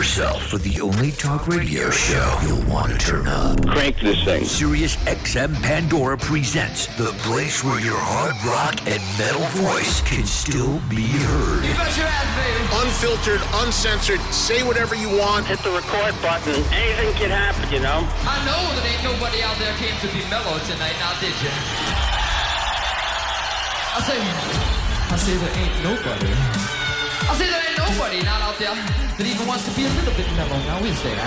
yourself for the only talk radio show you'll want to turn up. Crank this thing. Sirius XM Pandora presents the place where your hard rock and metal voice can still be heard. You bet your ass, baby. Unfiltered, uncensored, say whatever you want. Hit the record button. Anything can happen, you know? I know that ain't nobody out there came to be mellow tonight, now did you? I say there ain't nobody. I say there ain't nobody not out there that even wants to be a little bit mellow, now is there?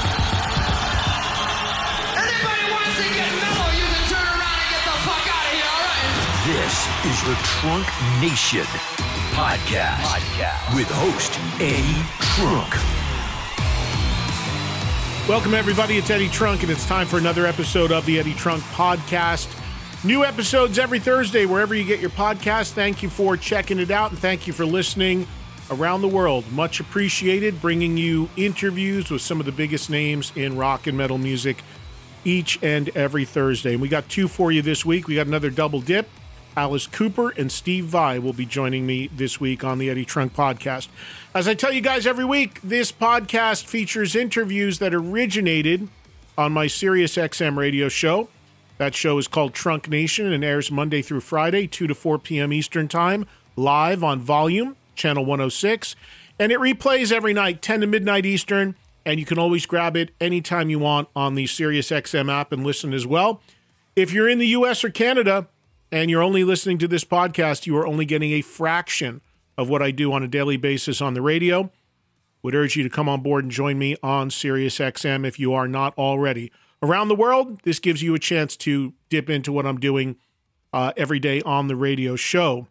Anybody wants to get mellow, you can turn around and get the fuck out of here, alright? This is the Trunk Nation podcast with host Eddie Trunk. Welcome, everybody. It's Eddie Trunk, and it's time for another episode of the Eddie Trunk podcast. New episodes every Thursday, wherever you get your podcast. Thank you for checking it out, and thank you for listening around the world. Much appreciated, bringing you interviews with some of the biggest names in rock and metal music each and every Thursday. And we got two for you this week. We got another double dip. Alice Cooper and Steve Vai will be joining me this week on the Eddie Trunk podcast. As I tell you guys every week, this podcast features interviews that originated on my Sirius XM radio show. That show is called Trunk Nation and airs Monday through Friday, 2 to 4 p.m. Eastern Time, live on Volume, Channel 106. And it replays every night, 10 to midnight Eastern, and you can always grab it anytime you want on the Sirius XM app and listen as well. If you're in the U.S. or Canada and you're only listening to this podcast, you are only getting a fraction of what I do on a daily basis on the radio. Would urge you to come on board and join me on Sirius XM if you are not already. Around the world, this gives you a chance to dip into what I'm doing every day on the radio show.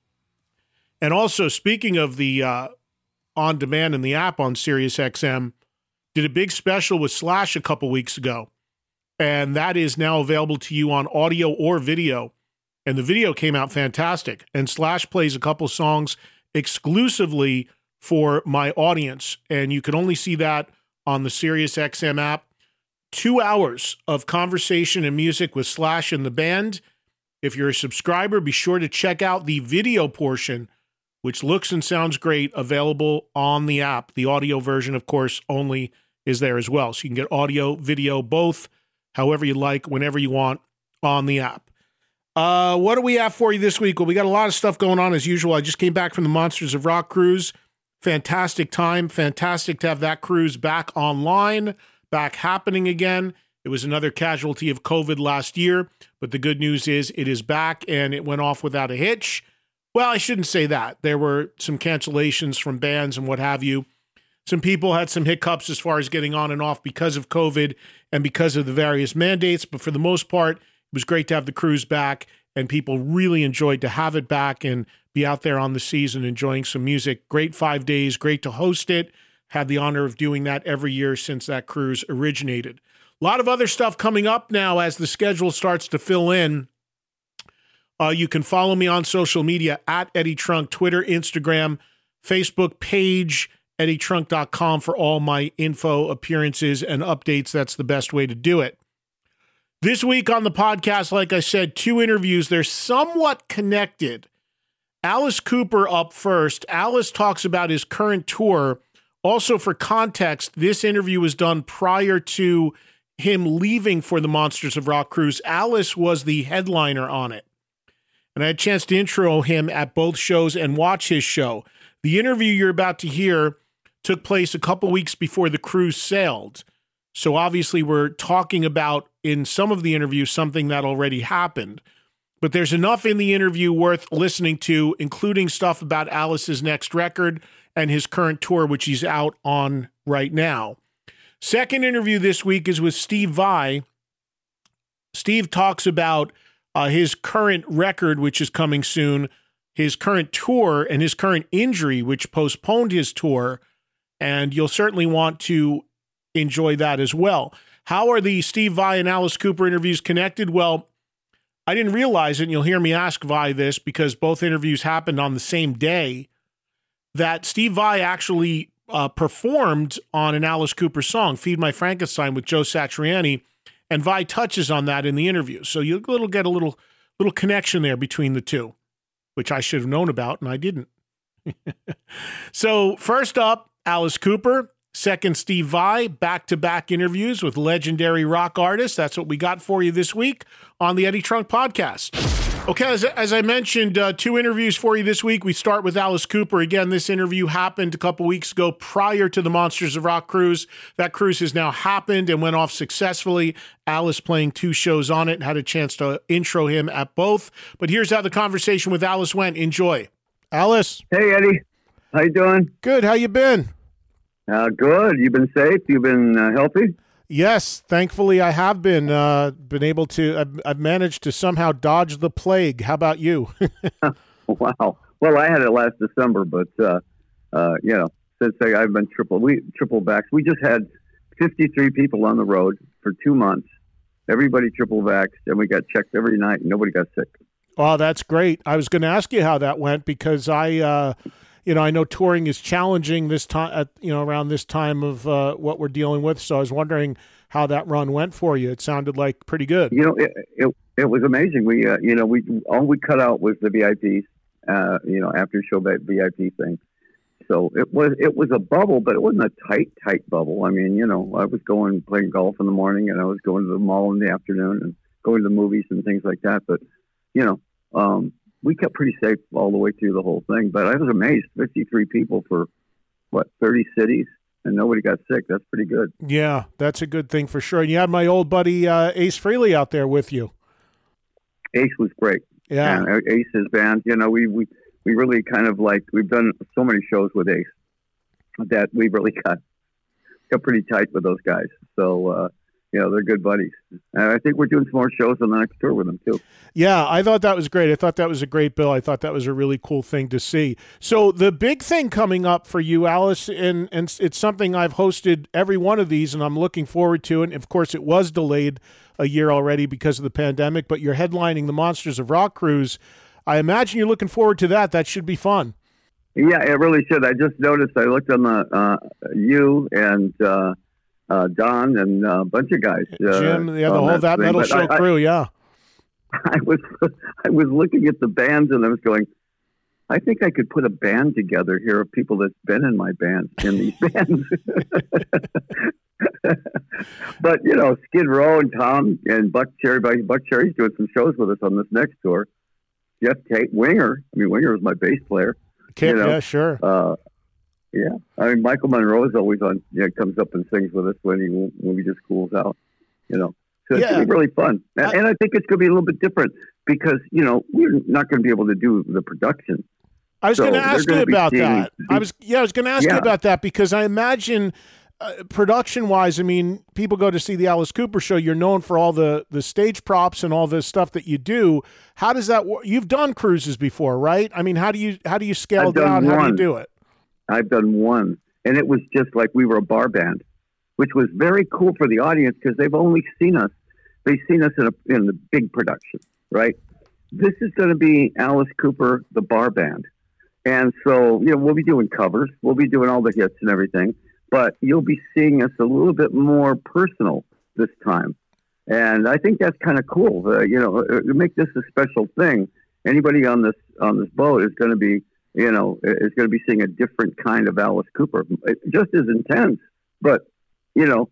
And also, speaking of the on-demand and the app on Sirius XM, did a big special with Slash a couple weeks ago. And that is now available to you on audio or video. And the video came out fantastic. And Slash plays a couple songs exclusively for my audience. And you can only see that on the Sirius XM app. 2 hours of conversation and music with Slash and the band. If you're a subscriber, be sure to check out the video portion, which looks and sounds great, available on the app. The audio version, of course, only is there as well. So you can get audio, video, both, however you like, whenever you want, on the app. What do we have for you this week? Well, we got a lot of stuff going on as usual. I just came back from the Monsters of Rock cruise. Fantastic time. Fantastic to have that cruise back online, back happening again. It was another casualty of COVID last year, but the good news is it is back and it went off without a hitch. Well, I shouldn't say that. There were some cancellations from bands and what have you. Some people had some hiccups as far as getting on and off because of COVID and because of the various mandates, but for the most part, it was great to have the cruise back, and people really enjoyed to have it back and be out there on the seas and enjoying some music. Great 5 days, great to host it. Had the honor of doing that every year since that cruise originated. A lot of other stuff coming up now as the schedule starts to fill in. You can follow me on social media at Eddie Trunk, Twitter, Instagram, Facebook page, eddietrunk.com for all my info, appearances, and updates. That's the best way to do it. This week on the podcast, like I said, 2 interviews. They're somewhat connected. Alice Cooper up first. Alice talks about his current tour. Also, for context, this interview was done prior to him leaving for the Monsters of Rock cruise. Alice was the headliner on it. And I had a chance to intro him at both shows and watch his show. The interview you're about to hear took place a couple weeks before the cruise sailed. So obviously we're talking about, in some of the interviews, something that already happened. But there's enough in the interview worth listening to, including stuff about Alice's next record and his current tour, which he's out on right now. Second interview this week is with Steve Vai. Steve talks about his current record, which is coming soon, his current tour, and his current injury, which postponed his tour. And you'll certainly want to enjoy that as well. How are the Steve Vai and Alice Cooper interviews connected? Well, I didn't realize it, and you'll hear me ask Vai this because both interviews happened on the same day, that Steve Vai actually performed on an Alice Cooper song, Feed My Frankenstein, with Joe Satriani, and Vai touches on that in the interview. So you'll get a little connection there between the two, which I should have known about, and I didn't. So first up, Alice Cooper. Second, Steve Vai, back-to-back interviews with legendary rock artists. That's what we got for you this week on the Eddie Trunk Podcast. Okay, as I mentioned, 2 interviews for you this week. We start with Alice Cooper. Again, this interview happened a couple weeks ago prior to the Monsters of Rock cruise. That cruise has now happened and went off successfully. Alice playing 2 shows on it and had a chance to intro him at both. But here's how the conversation with Alice went. Enjoy. Alice. Hey, Eddie. How you doing? Good. How you been? Good. You've been safe? You've been healthy? Yes, thankfully I have been able to. I've managed to somehow dodge the plague. How about you? Wow. Well, I had it last December, but since I've been triple vaxxed. We just had 53 people on the road for 2 months. Everybody triple vaxxed, and we got checked every night, and nobody got sick. Oh, that's great. I was going to ask you how that went because I know touring is challenging this time, around this time of what we're dealing with. So I was wondering how that run went for you. It sounded like pretty good. It was amazing. We all we cut out was the VIPs, after show VIP thing. So it was a bubble, but it wasn't a tight bubble. I mean, I was playing golf in the morning, and I was going to the mall in the afternoon, and going to the movies and things like that. But we kept pretty safe all the way through the whole thing. But I was amazed, 53 people for, 30 cities, and nobody got sick. That's pretty good. Yeah, that's a good thing for sure. And you had my old buddy Ace Frehley out there with you. Ace was great. Yeah. And Ace's band, we really kind of we've done so many shows with Ace that we really got pretty tight with those guys. So, they're good buddies. And I think we're doing some more shows on the next tour with them, too. Yeah, I thought that was great. I thought that was a great bill. I thought that was a really cool thing to see. So the big thing coming up for you, Alice, and it's something I've hosted every one of these, and I'm looking forward to. And, of course, it was delayed a year already because of the pandemic, but you're headlining the Monsters of Rock cruise. I imagine you're looking forward to that. That should be fun. Yeah, it really should. I just noticed, I looked on the you and Don and a bunch of guys. Jim, the whole That Metal Show crew, yeah. I was looking at the bands, and I was going, I think I could put a band together here of people that's been in my band, in these bands. But, Skid Row and Tom and Buck Cherry. Buck Cherry's doing some shows with us on this next tour. Jeff Tate, Winger. I mean, Winger was my bass player. Yeah, sure. Yeah, I mean, Michael Monroe is always on. Comes up and sings with us when he just cools out. So it's gonna be really fun, and I think it's gonna be a little bit different because we're not gonna be able to do the production. I was going to ask you about that. I was going to ask you about that because I imagine production-wise, I mean, people go to see the Alice Cooper show. You're known for all the stage props and all the stuff that you do. How does that work? You've done cruises before, right? I mean, how do you scale down? How do you do it? I've done one, and it was just like we were a bar band, which was very cool for the audience because they've only seen us. They've seen us in the big production, right? This is going to be Alice Cooper, the bar band. And so, we'll be doing covers. We'll be doing all the hits and everything. But you'll be seeing us a little bit more personal this time. And I think that's kind of cool. To make this a special thing. Anybody on this boat is going to be, is going to be seeing a different kind of Alice Cooper. Just as intense, but there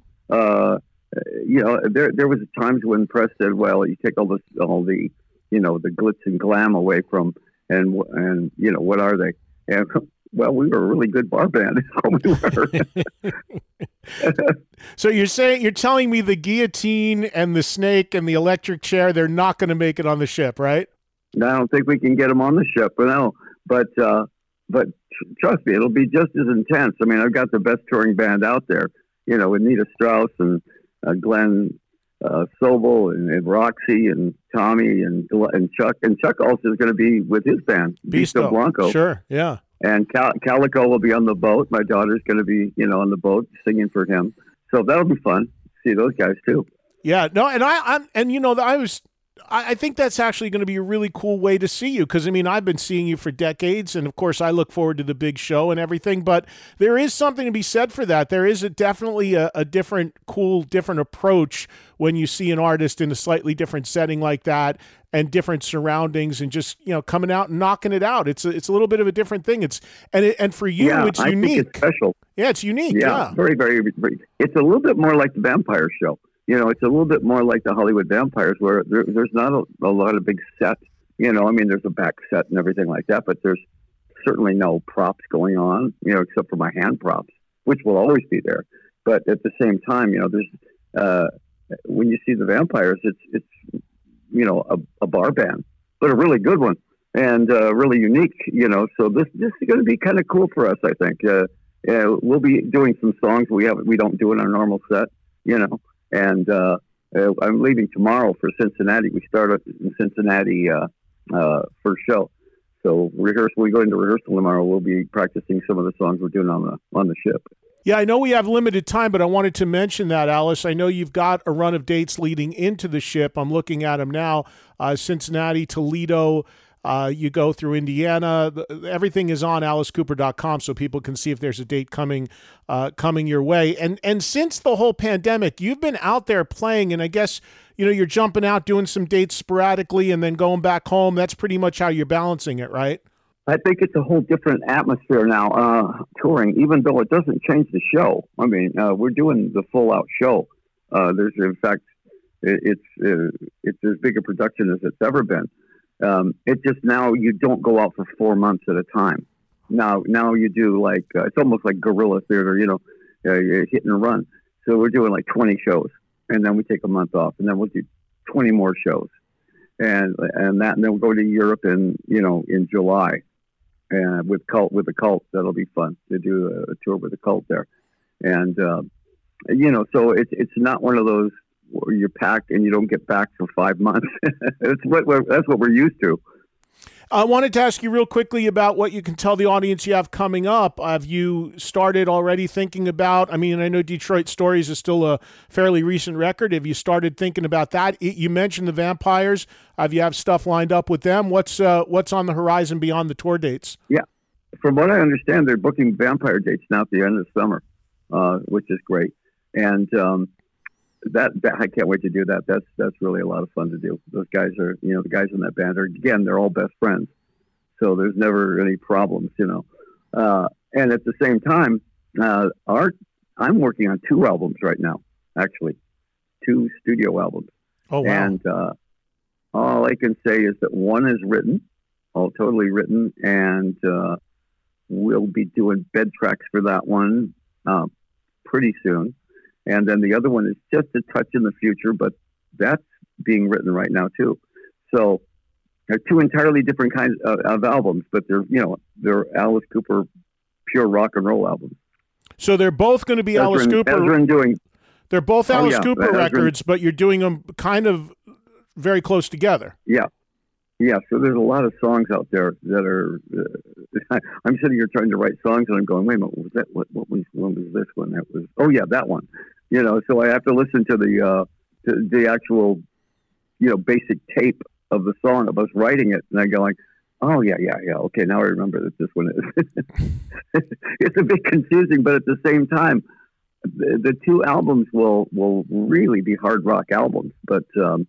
was times when press said, "Well, you take all the glitz and glam away from, and what are they?" And well, we were a really good bar band. Is what we were. So you're telling me the guillotine and the snake and the electric chair, they're not going to make it on the ship, right? No, I don't think we can get them on the ship, but trust me, it'll be just as intense. I mean, I've got the best touring band out there, with Nita Strauss and Glenn Sobel and Roxy and Tommy and Chuck. And Chuck also is going to be with his band, Bisto Blanco. Sure, yeah. And Calico will be on the boat. My daughter's going to be, on the boat singing for him. So that'll be fun. See those guys too. Yeah, no, and I I think that's actually going to be a really cool way to see you, because, I mean, I've been seeing you for decades, and, of course, I look forward to the big show and everything, but there is something to be said for that. There is definitely a different, cool, different approach when you see an artist in a slightly different setting like that and different surroundings and just, coming out and knocking it out. It's a little bit of a different thing. And for you, it's I unique. think it's special. Yeah, it's unique. Yeah. Very, very, very. It's a little bit more like the Vampire show. It's a little bit more like the Hollywood Vampires, where there's not a lot of big sets. I mean, there's a back set and everything like that, but there's certainly no props going on, except for my hand props, which will always be there. But at the same time, there's when you see the Vampires, it's a bar band, but a really good one and really unique. So this is going to be kind of cool for us, I think. We'll be doing some songs we don't do in our normal set, And I'm leaving tomorrow for Cincinnati. We start in Cincinnati first show. So we go into rehearsal tomorrow. We'll be practicing some of the songs we're doing on the ship. Yeah, I know we have limited time, but I wanted to mention that, Alice. I know you've got a run of dates leading into the ship. I'm looking at them now. Cincinnati, Toledo. You go through Indiana. Everything is on alicecooper.com, so people can see if there's a date coming your way. And since the whole pandemic, you've been out there playing, and I guess you're jumping out, doing some dates sporadically, and then going back home. That's pretty much how you're balancing it, right? I think it's a whole different atmosphere now, touring, even though it doesn't change the show. I mean, we're doing the full-out show. In fact, it's as big a production as it's ever been. It's just now you don't go out for 4 months at a time. Now you do it's almost like guerrilla theater, hit and run. So we're doing like 20 shows, and then we take a month off, and then we'll do 20 more shows, and then we'll go to Europe in July, and with the Cult. That'll be fun to do a tour with the Cult there, and so it's not one of those where you're packed and you don't get back for 5 months. That's what we're used to. I wanted to ask you real quickly about what you can tell the audience you have coming up. Have you started already thinking about, I know Detroit Stories is still a fairly recent record. Have you started thinking about that? You mentioned the Vampires. Have you have stuff lined up with them? What's on the horizon beyond the tour dates? Yeah. From what I understand, they're booking Vampire dates now at the end of the summer, which is great. And, that I can't wait to do that. That's really a lot of fun to do. Those guys are, the guys in that band they're all best friends. So there's never any problems, And at the same time, I'm working on 2 albums right now, actually, 2 studio albums. Oh, wow. And all I can say is that one is written, all totally written, and we'll be doing bed tracks for that one pretty soon. And then the other one is just a touch in the future, but that's being written right now too. So they're 2 entirely different kinds of albums, but they're Alice Cooper pure rock and roll albums. So they're both going to be Alice Cooper. They're both Alice Cooper records, but you're doing them kind of very close together. Yeah. Yeah, so there's a lot of songs out there that are. I'm sitting here trying to write songs, and I'm going, "Wait a minute, what was that? What was this one? That was. Oh yeah, that one." So I have to listen to the actual, basic tape of the song of us writing it, and I go like, "Oh yeah, okay, now I remember that this one is." It's a bit confusing, but at the same time, the 2 albums will really be hard rock albums, but.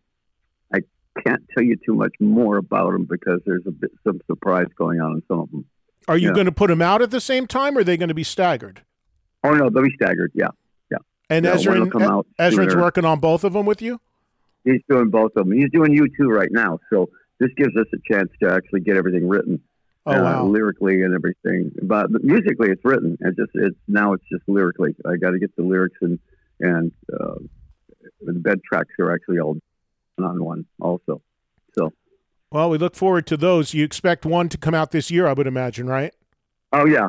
Can't tell you too much more about them because there's some surprise going on in some of them. Are you going to put them out at the same time, or are they going to be staggered? Oh no, they'll be staggered. Yeah. And Ezra's working on both of them with you. He's doing both of them. He's doing U2 right now, so this gives us a chance to actually get everything written, wow. Lyrically and everything. But musically, it's written. It's just lyrically. I got to get the lyrics and the bed tracks are actually all. On one also. So well, we look forward to those. You expect one to come out this year, I would imagine, right? Oh yeah.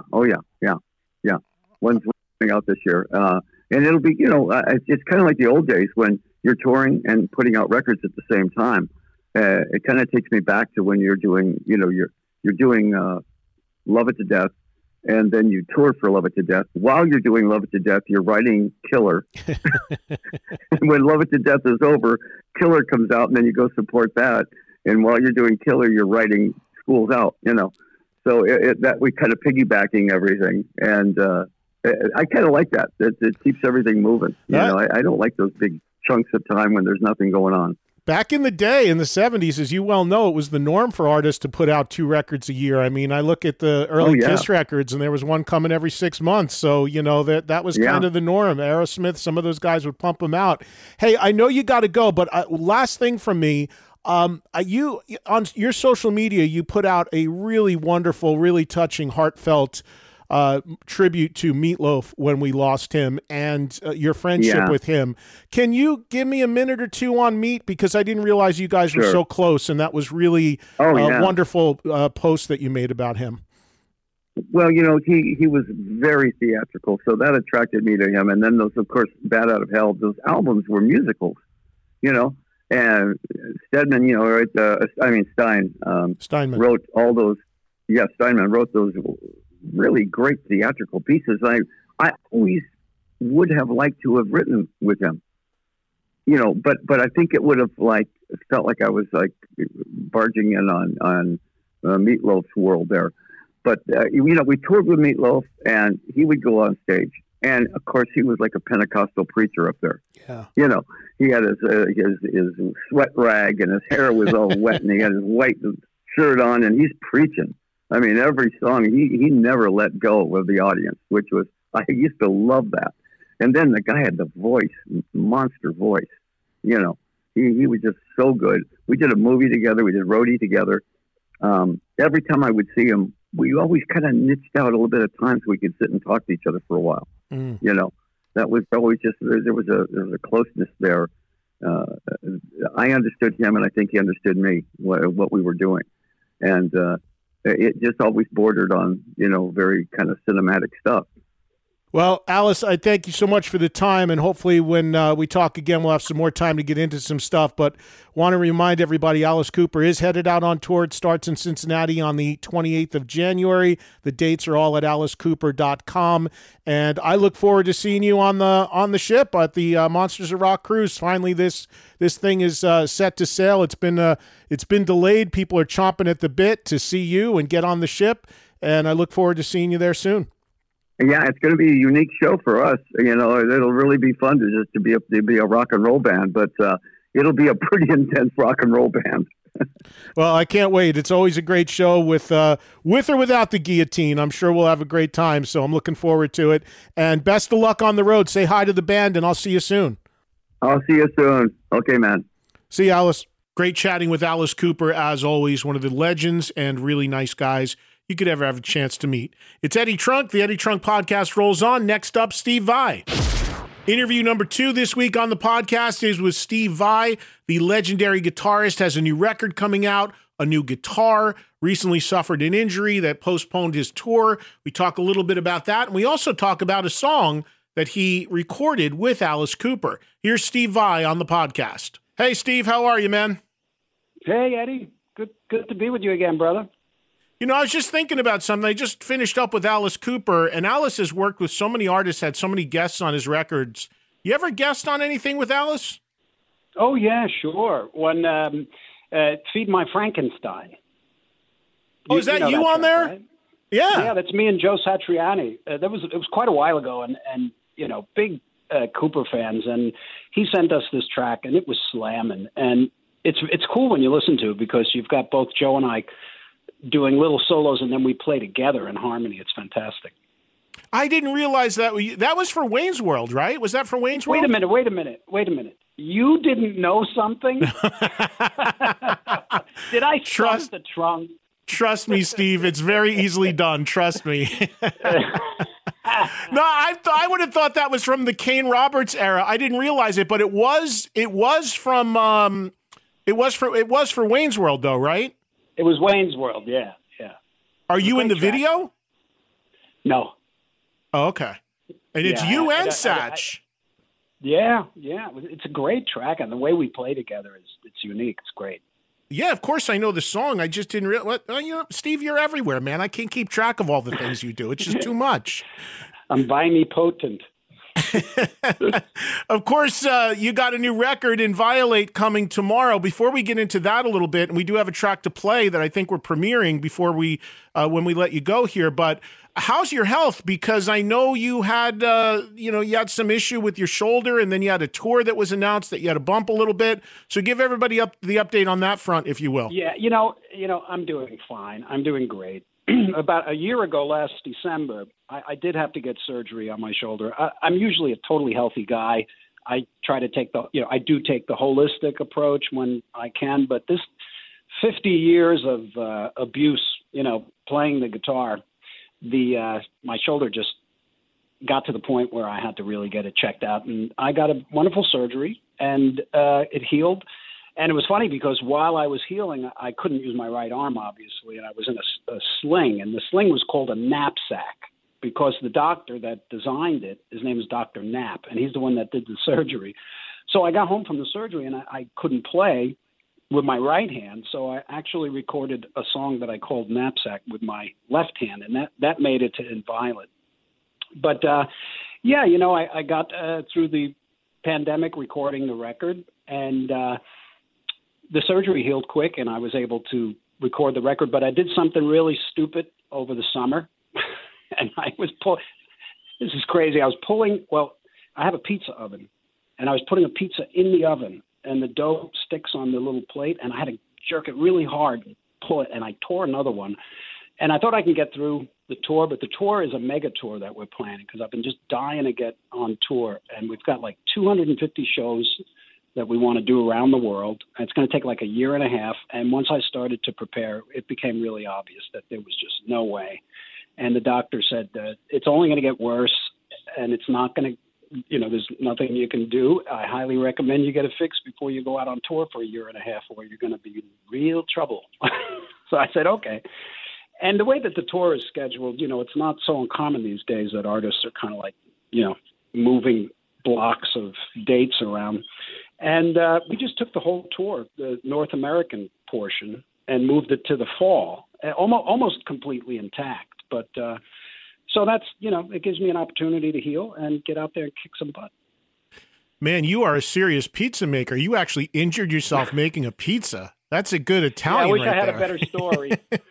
One's coming out this year. And it'll be, it's kind of like the old days when you're touring and putting out records at the same time. It kind of takes me back to when you're doing, you're doing Love It to Death, and then you tour for Love It to Death. While you're doing Love It to Death, you're writing Killer. When Love It to Death is over, Killer comes out, and then you go support that. And while you're doing Killer, you're writing Schools Out, you know. So that we kind of piggybacking everything. And I kind of like that. It keeps everything moving. You know, I don't like those big chunks of time when there's nothing going on. Back in the day, in the 70s, as you well know, it was the norm for artists to put out 2 records a year. I mean, I look at the early Kiss records, and there was one coming every 6 months. So, you know, that was kind of the norm. Aerosmith, some of those guys would pump them out. Hey, I know you got to go, but last thing from me, you on your social media, you put out a really wonderful, really touching, heartfelt tribute to Meatloaf when we lost him and your friendship with him. Can you give me a minute or two on Meat? Because I didn't realize you guys were so close, and that was really a wonderful post that you made about him. Well, you know, he was very theatrical, so that attracted me to him. And then those, of course, Bad Out of Hell, those albums were musicals, you know. And Stedman, you know, Steinman wrote all those. Yeah, Steinman wrote those really great theatrical pieces. I always would have liked to have written with him, you know, but I think it would have felt like I was like barging in on Meatloaf's world there. But you know, we toured with Meatloaf, and he would go on stage, and of course he was like a Pentecostal preacher up there. Yeah, you know, he had his sweat rag, and his hair was all wet, and he had his white shirt on, and he's preaching. I mean, every song, he never let go of the audience, which was, I used to love that. And then the guy had the voice, monster voice, you know, he was just so good. We did a movie together. We did Roadie together. Every time I would see him, we always kind of niched out a little bit of time so we could sit and talk to each other for a while. You know, that was always just, there was a closeness there. I understood him, and I think he understood me, what we were doing. And, it just always bordered on, you know, very kind of cinematic stuff. Well, Alice, I thank you so much for the time, and hopefully when we talk again, we'll have some more time to get into some stuff. But want to remind everybody, Alice Cooper is headed out on tour. It starts in Cincinnati on the 28th of January. The dates are all at alicecooper.com, and I look forward to seeing you on the ship at the Monsters of Rock cruise. Finally, this thing is set to sail. It's been delayed. People are chomping at the bit to see you and get on the ship, and I look forward to seeing you there soon. Yeah, it's going to be a unique show for us. You know, it'll really be fun to be a rock and roll band, but it'll be a pretty intense rock and roll band. Well, I can't wait. It's always a great show with or without the guillotine. I'm sure we'll have a great time, so I'm looking forward to it. And best of luck on the road. Say hi to the band, and I'll see you soon. I'll see you soon. Okay, man. See you, Alice. Great chatting with Alice Cooper, as always, one of the legends and really nice guys you could ever have a chance to meet. It's Eddie Trunk. The Eddie Trunk podcast rolls on. Next up, Steve Vai. Interview number 2 this week on the podcast is with Steve Vai. The legendary guitarist has a new record coming out, a new guitar, recently suffered an injury that postponed his tour. We talk a little bit about that, and we also talk about a song that he recorded with Alice Cooper. Here's Steve Vai on the podcast. Hey, Steve, how are you, man? Hey, Eddie. Good to be with you again, brother. You know, I was just thinking about something. I just finished up with Alice Cooper, and Alice has worked with so many artists, had so many guests on his records. You ever guest on anything with Alice? Oh, yeah, sure. When Feed My Frankenstein. Oh, is that you on there? Right? Yeah. Yeah, that's me and Joe Satriani. It was quite a while ago, and you know, big Cooper fans, and he sent us this track, and it was slamming. And it's cool when you listen to it because you've got both Joe and I doing little solos, and then we play together in harmony. It's fantastic. I didn't realize that was for Wayne's World, right? Was that for Wayne's World? Wait a minute. You didn't know something? Did I trust the trunk? Trust me, Steve. It's very easily done. Trust me. No, I would have thought that was from the Kane Roberts era. I didn't realize it, but it was for Wayne's World, though, right? It was Wayne's World, yeah. Are you in the video? No. Oh, okay. And it's you and Satch. Yeah. It's a great track, and the way we play together it's unique. It's great. Yeah, of course I know the song. I just didn't realize. Steve, you're everywhere, man. I can't keep track of all the things you do. It's just too much. I'm bipotent. Of course, you got a new record in Violate coming tomorrow. Before we get into that a little bit, and we do have a track to play that I think we're premiering before we, when we let you go here. But how's your health? Because I know you had, you had some issue with your shoulder, and then you had a tour that was announced that you had a bump a little bit. So give everybody the update on that front, if you will. Yeah, I'm doing fine. I'm doing great. About a year ago, last December, I did have to get surgery on my shoulder. I'm usually a totally healthy guy. I try to take I do take the holistic approach when I can, but this 50 years of abuse, playing the guitar, my shoulder just got to the point where I had to really get it checked out. And I got a wonderful surgery, and it healed. And it was funny because while I was healing, I couldn't use my right arm, obviously, and I was in a sling. And the sling was called a knapsack because the doctor that designed it, his name is Dr. Knapp, and he's the one that did the surgery. So I got home from the surgery, and I couldn't play with my right hand, so I actually recorded a song that I called Knapsack with my left hand, and that made it to Inviolate. But, I got through the pandemic recording the record, and the surgery healed quick, and I was able to record the record. But I did something really stupid over the summer, and I was this is crazy. I have a pizza oven, and I was putting a pizza in the oven, and the dough sticks on the little plate, and I had to jerk it really hard and pull it, and I tore another one. And I thought I could get through the tour, but the tour is a mega tour that we're planning because I've been just dying to get on tour, and we've got like 250 shows that we want to do around the world. And it's going to take like a year and a half. And once I started to prepare, it became really obvious that there was just no way. And the doctor said that it's only going to get worse, and it's not going to, there's nothing you can do. I highly recommend you get it fixed before you go out on tour for a year and a half, or you're going to be in real trouble. So I said, okay. And the way that the tour is scheduled, it's not so uncommon these days that artists are kind of like, moving blocks of dates around. And we just took the whole tour, the North American portion, and moved it to the fall, almost completely intact. But so that's, it gives me an opportunity to heal and get out there and kick some butt. Man, you are a serious pizza maker. You actually injured yourself making a pizza. That's a good Italian. I wish right I had there. a better story.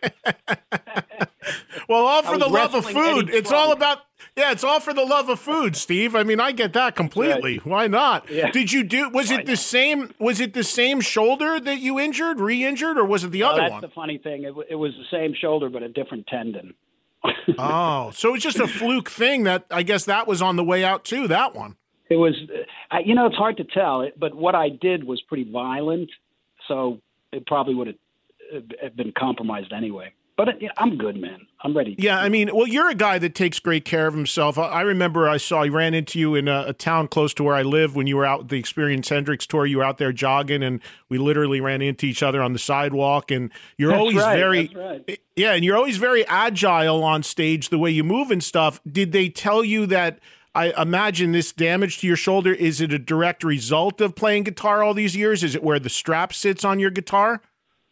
Well, all for the love of food. It's all about, it's all for the love of food, Steve. I mean, I get that completely. Right. Why not? Yeah. Did you was it the same shoulder that you injured, re-injured, or was it the other one? That's the funny thing. It was the same shoulder, but a different tendon. Oh, so it's just a fluke thing that I guess that was on the way out too, that one. It was, it's hard to tell, but what I did was pretty violent, so it probably would have been compromised anyway. But I'm good, man. I'm ready. Yeah, I mean, well, you're a guy that takes great care of himself. I remember I ran into you in a town close to where I live when you were out with the Experience Hendrix tour. You were out there jogging, and we literally ran into each other on the sidewalk. And you're always yeah, and you're always very agile on stage, the way you move and stuff. Did they tell you that? I imagine this damage to your shoulder, is it a direct result of playing guitar all these years? Is it where the strap sits on your guitar?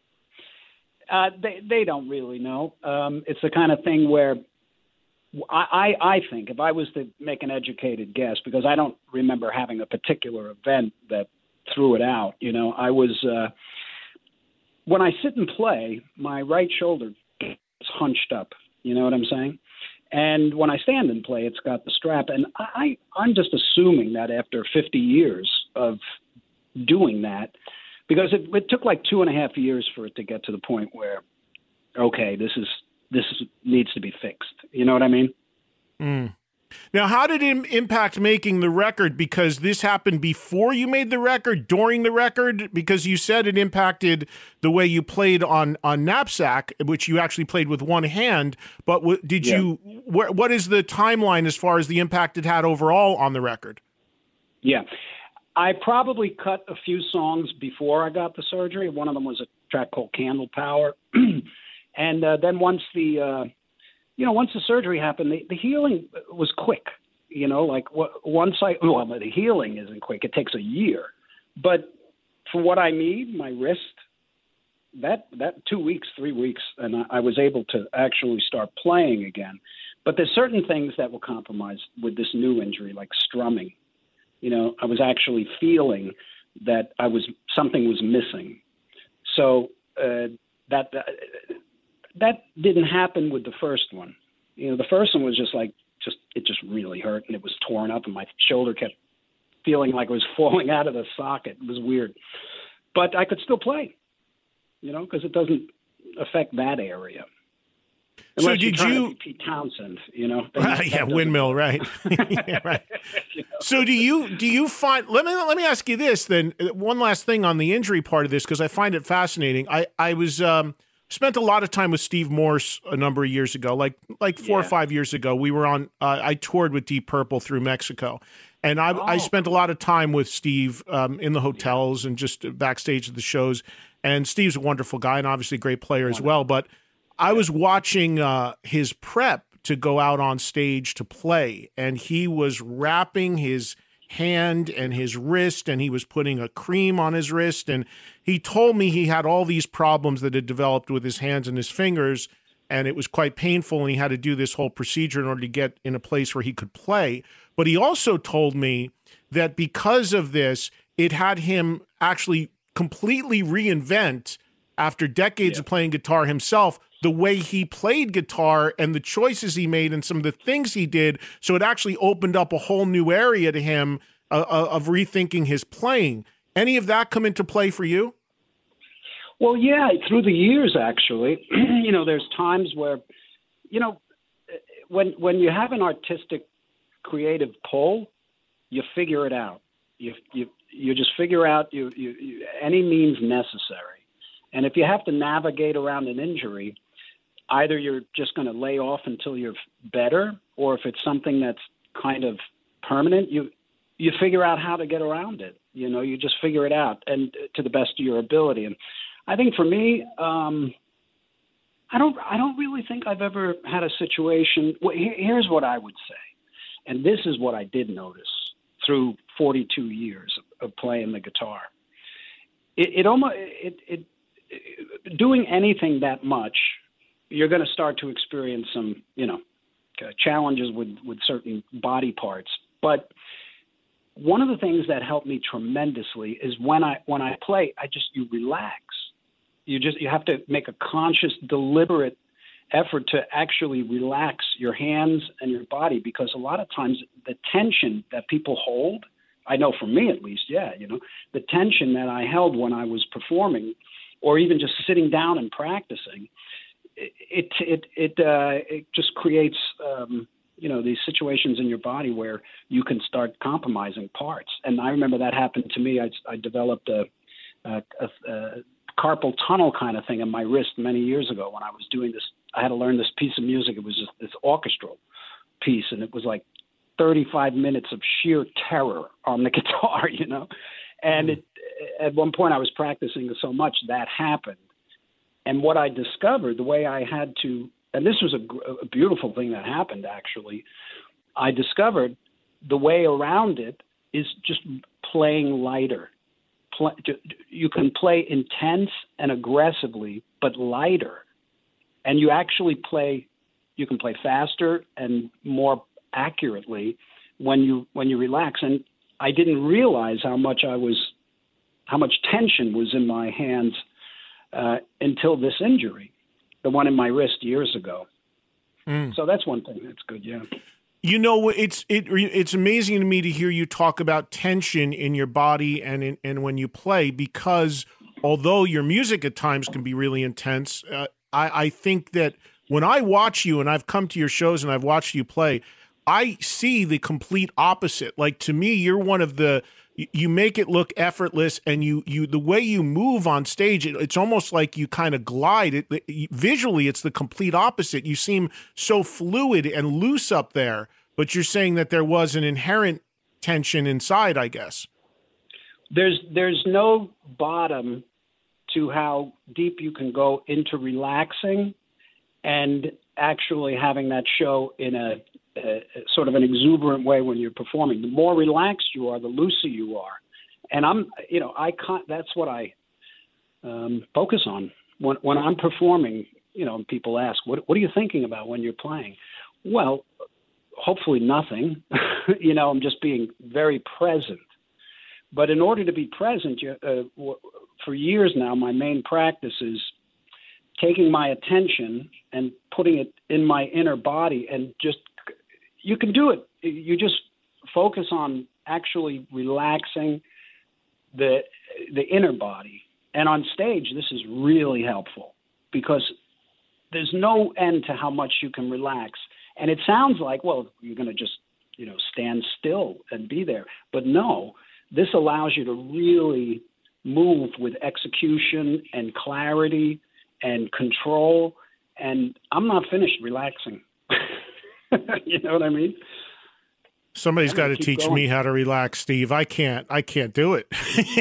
They don't really know. It's the kind of thing where I think if I was to make an educated guess, because I don't remember having a particular event that threw it out, I was when I sit and play, my right shoulder is hunched up. You know what I'm saying? And when I stand and play, it's got the strap. And I'm just assuming that after 50 years of doing that, because it took like 2.5 years for it to get to the point where, okay, this needs to be fixed. You know what I mean? Mm. Now, how did it impact making the record? Because this happened before you made the record, during the record? Because you said it impacted the way you played on Knapsack, which you actually played with one hand. But did you? What is the timeline as far as the impact it had overall on the record? Yeah. I probably cut a few songs before I got the surgery. One of them was a track called Candle Power. And then once the surgery happened, the healing was quick. The healing isn't quick. It takes a year. But for what I need, my wrist, that 2 weeks, 3 weeks, and I was able to actually start playing again. But there's certain things that were compromised with this new injury, like strumming. I was actually feeling that something was missing. So that didn't happen with the first one. The first one was it just really hurt, and it was torn up, and my shoulder kept feeling like it was falling out of the socket. It was weird. But I could still play, because it doesn't affect that area. Unless so did you? To be Pete Townsend, windmill, right? Yeah, right. So do you find? Let me ask you this then. One last thing on the injury part of this, because I find it fascinating. I was spent a lot of time with Steve Morse a number of years ago, like 4 or 5 years ago. We were on. I toured with Deep Purple through Mexico. And I spent a lot of time with Steve in the hotels and just backstage at the shows. And Steve's a wonderful guy and obviously a great player as well. But I was watching his prep to go out on stage to play, and he was wrapping his hand and his wrist, and he was putting a cream on his wrist. And he told me he had all these problems that had developed with his hands and his fingers, and it was quite painful, and he had to do this whole procedure in order to get in a place where he could play. But he also told me that because of this, it had him actually completely reinvent, after decades of playing guitar himself, the way he played guitar and the choices he made and some of the things he did. So it actually opened up a whole new area to him of rethinking his playing. Any of that come into play for you? Well, yeah, through the years, actually. There's times where, when you have an artistic, creative pull, you figure it out. You just figure out you any means necessary. And if you have to navigate around an injury, either you're just going to lay off until you're better, or if it's something that's kind of permanent, you figure out how to get around it. You just figure it out, and to the best of your ability. And I think for me, I don't really think I've ever had a situation. Well, here's what I would say, and this is what I did notice through 42 years of playing the guitar. Doing anything that much, you're going to start to experience some, challenges with certain body parts. But one of the things that helped me tremendously is when I play, you relax. You have to make a conscious, deliberate effort to actually relax your hands and your body, because a lot of times the tension that people hold, I know for me at least, the tension that I held when I was performing, or even just sitting down and practicing, it just creates these situations in your body where you can start compromising parts. And I remember that happened to me. I developed a carpal tunnel kind of thing in my wrist many years ago when I was doing this. I had to learn this piece of music. It was just this orchestral piece, and it was like 35 minutes of sheer terror on the guitar, And at one point I was practicing so much that happened. And what I discovered, the way I had to, and this was a beautiful thing that happened actually, I discovered the way around it is just playing lighter. You can play intense and aggressively, but lighter. And you can play faster and more accurately when you relax. And I didn't realize how much tension was in my hands until this injury, the one in my wrist years ago. So that's one thing that's good, yeah. It's amazing to me to hear you talk about tension in your body and when you play, because although your music at times can be really intense, I think that when I watch you, and I've come to your shows and I've watched you play, I see the complete opposite. Like, to me, you're one of you make it look effortless, and the way you move on stage, it's almost like you kind of glide. Visually, it's the complete opposite. You seem so fluid and loose up there, but you're saying that there was an inherent tension inside, I guess. There's no bottom to how deep you can go into relaxing and actually having that show in a sort of an exuberant way when you're performing. The more relaxed you are, the looser you are. And that's what I focus on when I'm performing, and people ask, what are you thinking about when you're playing? Well, hopefully nothing. I'm just being very present. But in order to be present, for years now, my main practice is taking my attention and putting it in my inner body, and you can do it. You just focus on actually relaxing the inner body. And on stage, this is really helpful because there's no end to how much you can relax. And it sounds like, well, you're going to just, stand still and be there. But no, this allows you to really move with execution and clarity and control. And I'm not finished relaxing. You know what I mean? Somebody's got to teach me how to relax, Steve. I can't do it.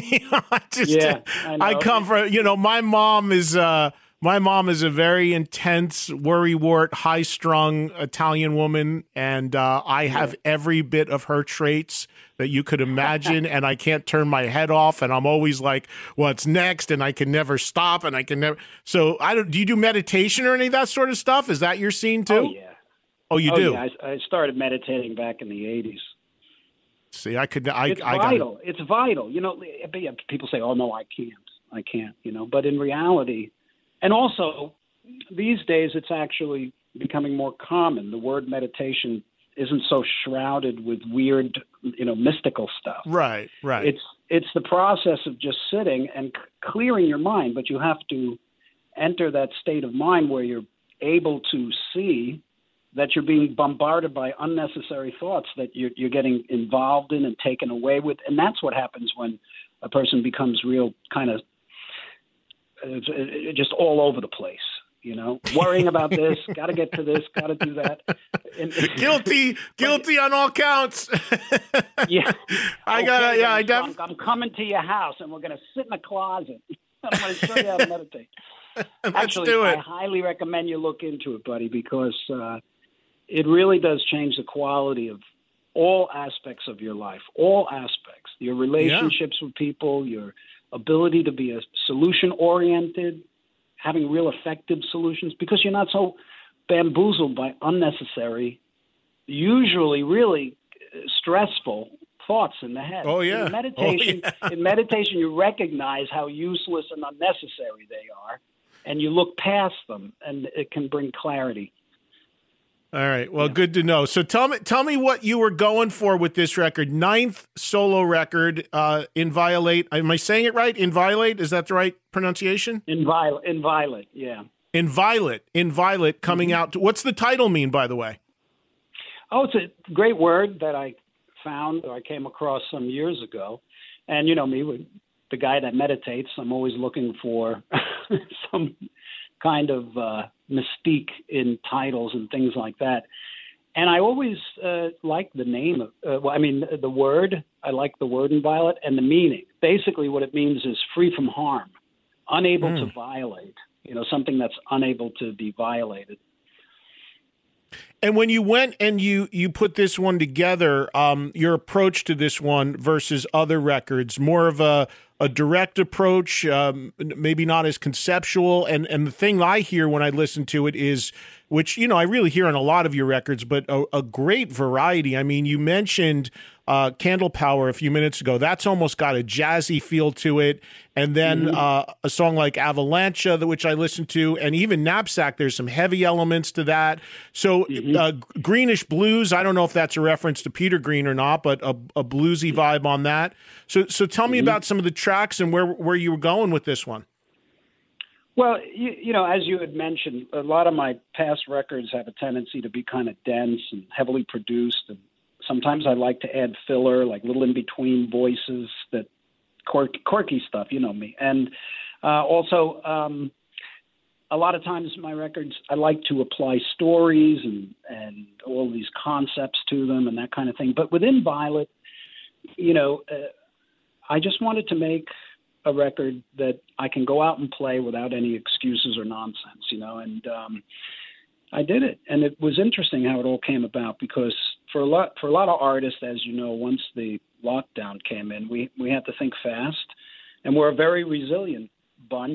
I come from, my mom is a very intense, worrywart, high-strung Italian woman, and I have every bit of her traits that you could imagine, and I can't turn my head off, and I'm always like, what's next? And I can never stop, and I can never. So do you do meditation or any of that sort of stuff? Is that your scene too? Oh, yeah. Oh, you do? Yeah. I started meditating back in the 80s. See, It's vital. It's vital. People say, oh, no, I can't, But in reality, and also these days it's actually becoming more common. The word meditation isn't so shrouded with weird, mystical stuff. Right. It's the process of just sitting and clearing your mind, but you have to enter that state of mind where you're able to see that you're being bombarded by unnecessary thoughts that you're getting involved in and taken away with. And that's what happens when a person becomes real kind of just all over the place, worrying about this, got to get to this, got to do that. Guilty on all counts. Yeah. I'm coming to your house and we're going to sit in a closet. I'm going to show you how to meditate. Actually, I highly recommend you look into it, buddy, because it really does change the quality of all aspects of your life, all aspects, your relationships with people, your ability to be a solution-oriented, having real effective solutions, because you're not so bamboozled by unnecessary, usually really stressful thoughts in the head. Oh, yeah. In meditation, you recognize how useless and unnecessary they are, and you look past them, and it can bring clarity. All right. Well, good to know. So tell me what you were going for with this record. 9th solo record, Inviolate. Am I saying it right? Inviolate? Is that the right pronunciation? Inviolate, yeah. Inviolate coming out. What's the title mean, by the way? Oh, it's a great word that I found or I came across some years ago. And me, the guy that meditates, I'm always looking for some kind of mystique in titles and things like that. And I always like the name of, the word. I like the word Inviolate and the meaning. Basically what it means is free from harm, unable to violate, something that's unable to be violated. And when you went and you put this one together, your approach to this one versus other records, more of a direct approach, maybe not as conceptual. And the thing I hear when I listen to it is, which, I really hear on a lot of your records, but a great variety. I mean, you mentioned Candle Power a few minutes ago. That's almost got a jazzy feel to it. And then a song like Avalancha, which I listened to, and even Knapsack, there's some heavy elements to that. So Greenish Blues, I don't know if that's a reference to Peter Green or not, but a bluesy vibe on that. So tell me about some of the tracks and where you were going with this one. Well, as you had mentioned, a lot of my past records have a tendency to be kind of dense and heavily produced, and sometimes I like to add filler, like little in-between voices, that quirky stuff, you know me. And also, a lot of times my records, I like to apply stories and all these concepts to them and that kind of thing. But with Inviolate, I just wanted to make a record that I can go out and play without any excuses or nonsense, and I did it. And it was interesting how it all came about, because for a lot of artists, as you know, once the lockdown came in, we had to think fast, and we're a very resilient bunch.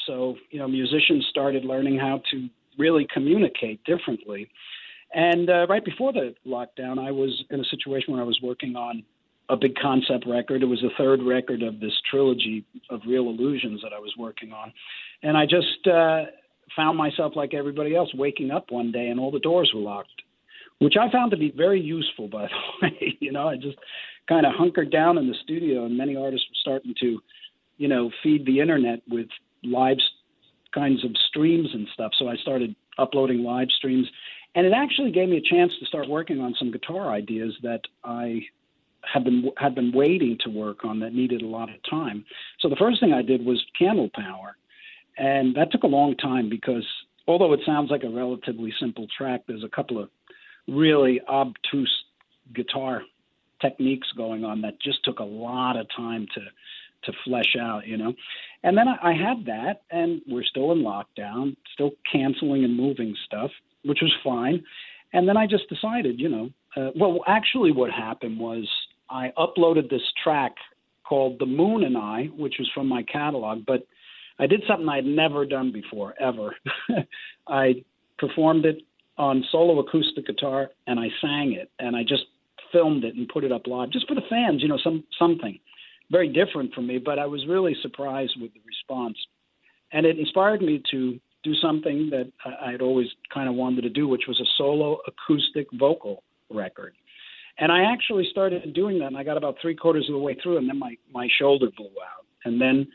So, musicians started learning how to really communicate differently. And right before the lockdown, I was in a situation where I was working on a big concept record. It was the third record of this trilogy of Real Illusions that I was working on. And I just found myself, like everybody else, waking up one day and all the doors were locked, which I found to be very useful, by the way. I just kind of hunkered down in the studio, and many artists were starting to, feed the internet with live kinds of streams and stuff. So I started uploading live streams, and it actually gave me a chance to start working on some guitar ideas that I had been waiting to work on that needed a lot of time. So the first thing I did was Candle Power, and that took a long time because although it sounds like a relatively simple track, there's a couple of really obtuse guitar techniques going on that just took a lot of time to flesh out, And then I had that, and we're still in lockdown, still canceling and moving stuff, which was fine. And then I just decided, actually what happened was I uploaded this track called The Moon and I, which was from my catalog, but I did something I'd never done before, ever. I performed it on solo acoustic guitar, and I sang it, and I just filmed it and put it up live, just for the fans, something very different from me, but I was really surprised with the response. And it inspired me to do something that I had always kind of wanted to do, which was a solo acoustic vocal record. And I actually started doing that, and I got about 3/4 of the way through, and then my shoulder blew out. And then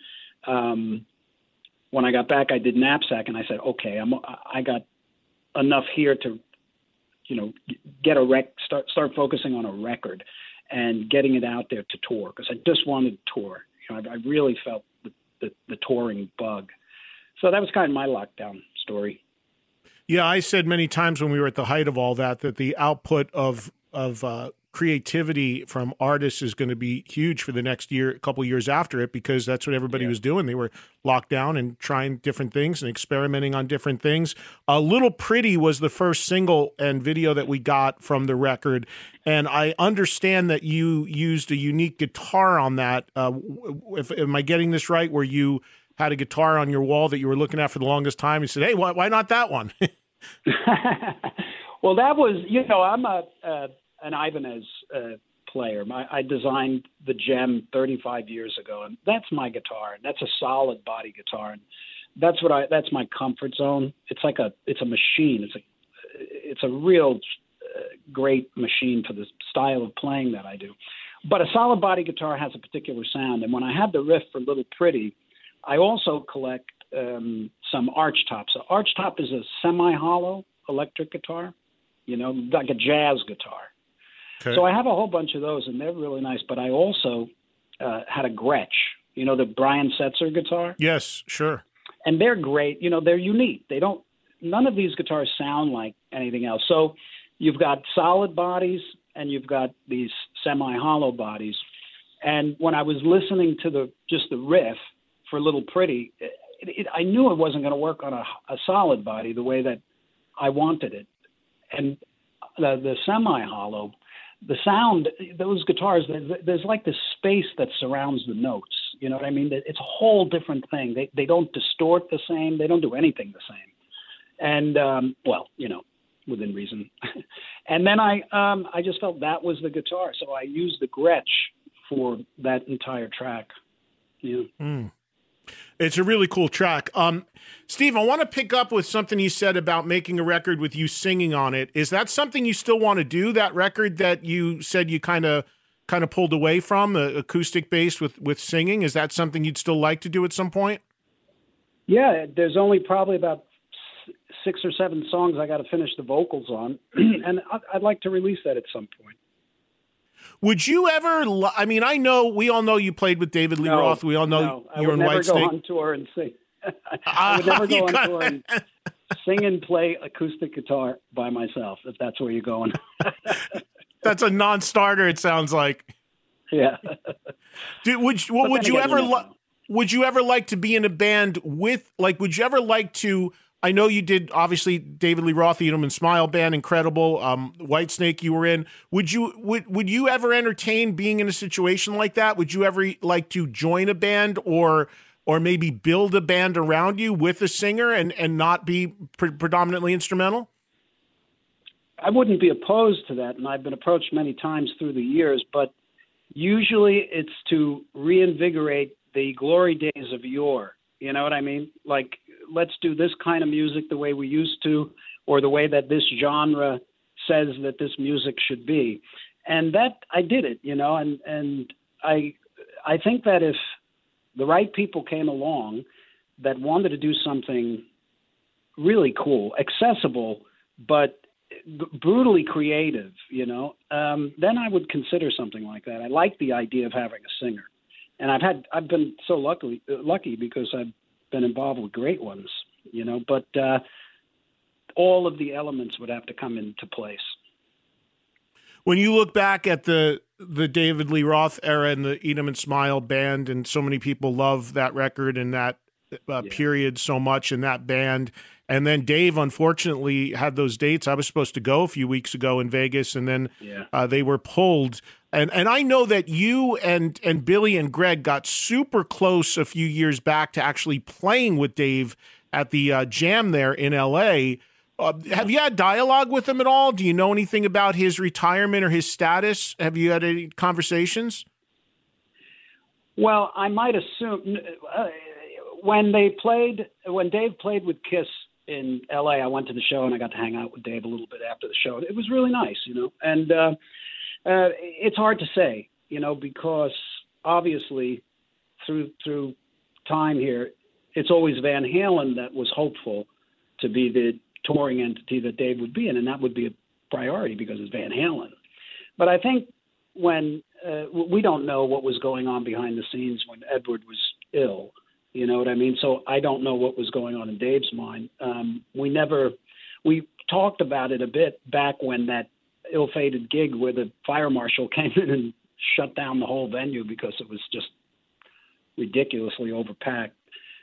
when I got back, I did Knapsack, and I said, okay, I got enough here to, get start focusing on a record and getting it out there to tour, because I just wanted to tour. I really felt the touring bug. So that was kind of my lockdown story. Yeah, I said many times when we were at the height of all that the output of creativity from artists is going to be huge for the next year, a couple years after it, because that's what everybody was doing. They were locked down and trying different things and experimenting on different things. Little Pretty was the first single and video that we got from the record. And I understand that you used a unique guitar on that. Am I getting this right? Where you had a guitar on your wall that you were looking at for the longest time. You said, hey, why not that one? Well, that was, I'm an Ibanez player. I designed the Gem 35 years ago, and that's my guitar. And that's a solid body guitar, and that's my comfort zone. It's a machine. It's a real great machine for the style of playing that I do. But a solid body guitar has a particular sound, and when I had the riff for Little Pretty, I also collect some arch tops. So arch top is a semi-hollow electric guitar, like a jazz guitar. Okay. So I have a whole bunch of those, and they're really nice. But I also had a Gretsch, the Brian Setzer guitar. Yes, sure. And they're great. They're unique. None of these guitars sound like anything else. So you've got solid bodies and you've got these semi-hollow bodies. And when I was listening to the riff for Little Pretty, I knew it wasn't going to work on a solid body the way that I wanted it. And the semi-hollow, the sound, those guitars, there's like this space that surrounds the notes. You know what I mean? It's a whole different thing. They don't distort the same. They don't do anything the same. And, within reason. And then I just felt that was the guitar. So I used the Gretsch for that entire track. Yeah. Mm. It's a really cool track. Steve, I want to pick up with something you said about making a record with you singing on it. Is that something you still want to do, that record that you said you kind of pulled away from, the acoustic bass with singing? Is that something you'd still like to do at some point? Yeah, there's only probably about 6 or 7 songs I got to finish the vocals on, and I'd like to release that at some point. Would you ever? We all know you played with David Lee Roth. We all know you're in Whitesnake. I would never go on tour and sing. I would never go on tour and sing and play acoustic guitar by myself, if that's where you're going. That's a non-starter, it sounds like. Yeah. Would you ever like to be in a band with, would you ever like to, I know you did, obviously, David Lee Roth, Eat 'em and Smile Band, incredible. Whitesnake you were in. Would you ever entertain being in a situation like that? Would you ever like to join a band, or or maybe build a band around you with a singer and not be predominantly instrumental? I wouldn't be opposed to that, and I've been approached many times through the years, but usually it's to reinvigorate the glory days of yore. You know what I mean? Like, let's do this kind of music the way we used to, or the way that this genre says that this music should be. And that, I did it, you know, and I think that if the right people came along that wanted to do something really cool, accessible, but brutally creative, you know, then I would consider something like that. I like the idea of having a singer, and I've been so lucky because I've been involved with great ones, you know, but all of the elements would have to come into place. When you look back at the David Lee Roth era and the Eat 'Em and Smile band, and so many people love that record and that period so much in that band. And then Dave, unfortunately, had those dates. I was supposed to go a few weeks ago in Vegas, and then they were pulled. And I know that you and Billy and Greg got super close a few years back to actually playing with Dave at the Jam there in L.A. Have you had dialogue with him at all? Do you know anything about his retirement or his status? Have you had any conversations? Well, I might assume when Dave played with Kiss in LA, I went to the show and I got to hang out with Dave a little bit after the show. It was really nice, you know, and it's hard to say, you know, because obviously through time here, it's always Van Halen that was hopeful to be the touring entity that Dave would be in, and that would be a priority because it's Van Halen. But I think when we don't know what was going on behind the scenes when Edward was ill, you know what I mean? So I don't know what was going on in Dave's mind. We talked about it a bit back when that ill-fated gig where the fire marshal came in and shut down the whole venue because it was just ridiculously overpacked.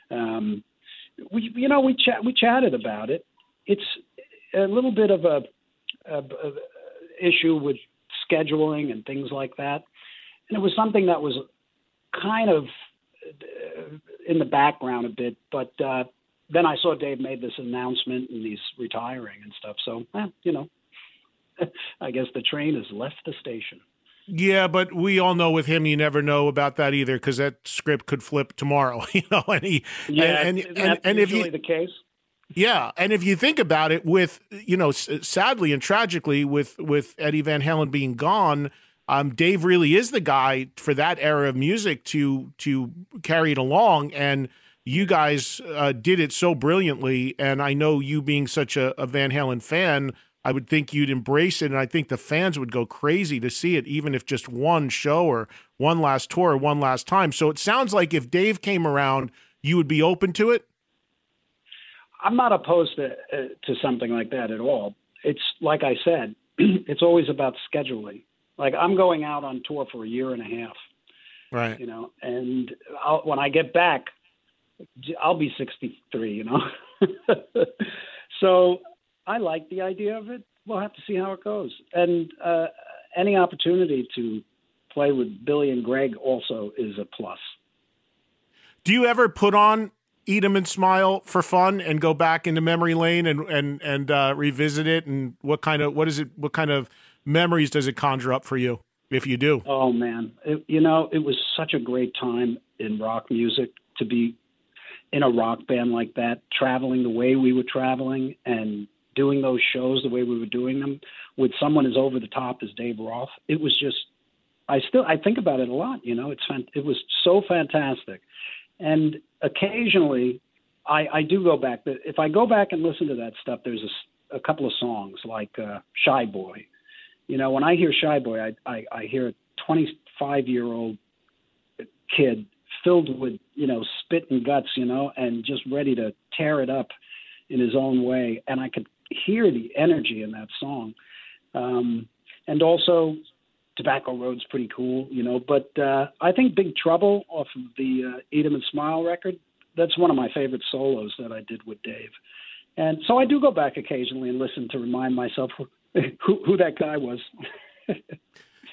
We chatted about it. It's a little bit of a issue with scheduling and things like that. And it was something that was kind of in the background a bit. But then I saw Dave made this announcement and he's retiring and stuff. So, you know, I guess the train has left the station. Yeah, but we all know with him, you never know about that either, because that script could flip tomorrow, you know. And That's usually the case. Yeah, and if you think about it, with, you know, sadly and tragically, with Eddie Van Halen being gone, Dave really is the guy for that era of music to carry it along, and you guys did it so brilliantly. And I know you being such a Van Halen fan, I would think you'd embrace it, and I think the fans would go crazy to see it, even if just one show or one last tour or one last time. So it sounds like if Dave came around, you would be open to it? I'm not opposed to something like that at all. It's like I said, it's always about scheduling. Like, I'm going out on tour for a year and a half, right? You know, and when I get back, I'll be 63. You know, so I like the idea of it. We'll have to see how it goes, and any opportunity to play with Billy and Greg also is a plus. Do you ever put on Eat 'Em and Smile for fun and go back into memory lane and revisit it? And what kind of memories does it conjure up for you, if you do? Oh man, it was such a great time in rock music to be in a rock band like that, traveling the way we were traveling and doing those shows the way we were doing them with someone as over the top as Dave Roth. It was just, I think about it a lot. You know, it was so fantastic. And occasionally, I do go back. If I go back and listen to that stuff, there's a couple of songs like Shy Boy. You know, when I hear Shy Boy, I hear a 25-year-old kid filled with, you know, spit and guts, you know, and just ready to tear it up in his own way. And I could hear the energy in that song. And also, Tobacco Road's pretty cool, you know, but I think Big Trouble off of the Eat 'Em and Smile record, that's one of my favorite solos that I did with Dave. And so I do go back occasionally and listen to remind myself who that guy was.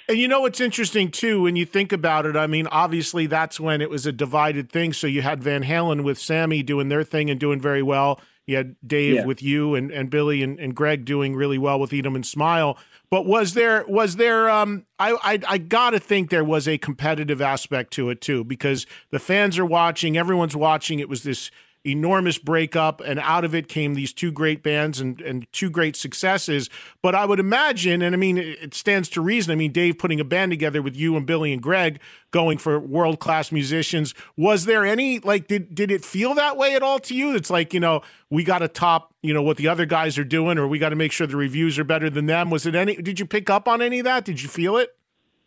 And you know what's interesting, too, when you think about it, I mean, obviously that's when it was a divided thing. So you had Van Halen with Sammy doing their thing and doing very well. You had Dave with you and Billy and Greg doing really well with Eat 'Em and Smile. But was there I got to think there was a competitive aspect to it, too, because the fans are watching, everyone's watching. It was this enormous breakup, and out of it came these two great bands and two great successes. But I would imagine, and I mean, it stands to reason, I mean, Dave putting a band together with you and Billy and Greg going for world-class musicians, was there any, like, did it feel that way at all to you? It's like, you know, we got to top, you know, what the other guys are doing, or we got to make sure the reviews are better than them. Did you pick up on any of that? Did you feel it?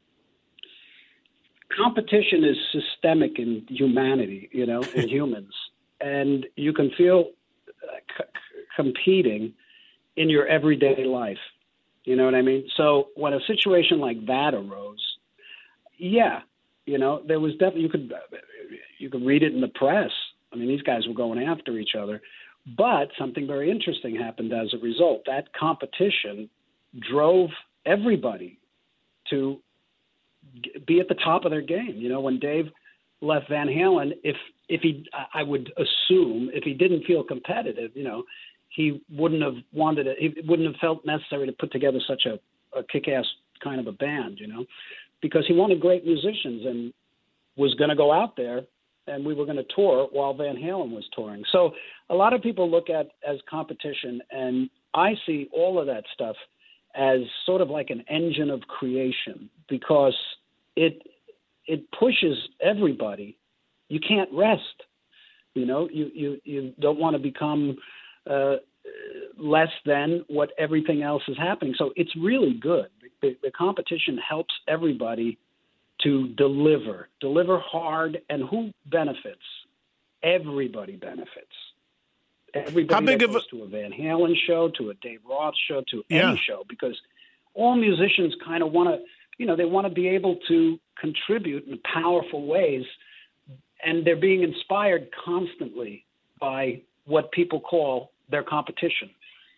Competition is systemic in humanity, you know, in humans. And you can feel competing in your everyday life. You know what I mean? So when a situation like that arose, yeah, you know, there was definitely, you could read it in the press. I mean, these guys were going after each other. But something very interesting happened as a result. That competition drove everybody to be at the top of their game. You know, when Dave left Van Halen, I would assume if he didn't feel competitive, you know, he wouldn't have wanted it. He wouldn't have felt necessary to put together such a kick-ass kind of a band, you know, because he wanted great musicians and was going to go out there and we were going to tour while Van Halen was touring. So a lot of people look at as competition, and I see all of that stuff as sort of like an engine of creation, because it pushes everybody. You can't rest. You know, you don't want to become less than what everything else is happening. So it's really good. The competition helps everybody to deliver hard, and who benefits? Everybody benefits. Everybody that goes to a Van Halen show, to a Dave Roth show, to any show, because all musicians kind of want to, you know, they want to be able to contribute in powerful ways, and they're being inspired constantly by what people call their competition.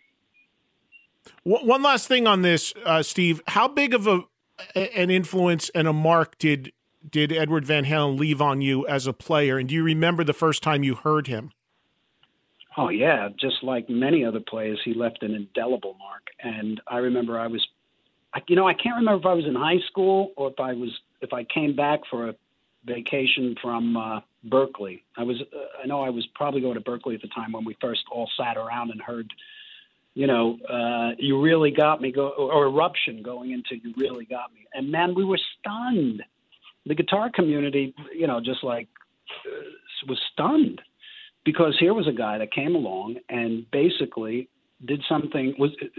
One last thing on this, Steve. How big of an influence and a mark did Edward Van Halen leave on you as a player? And do you remember the first time you heard him? Oh, yeah. Just like many other players, he left an indelible mark. And I remember I can't remember if I was in high school or if I came back for a vacation from Berkeley. I know I was probably going to Berkeley at the time when we first all sat around and heard, you know, You Really Got Me, or Eruption going into You Really Got Me. And man, we were stunned. The guitar community, you know, just like was stunned, because here was a guy that came along and basically did something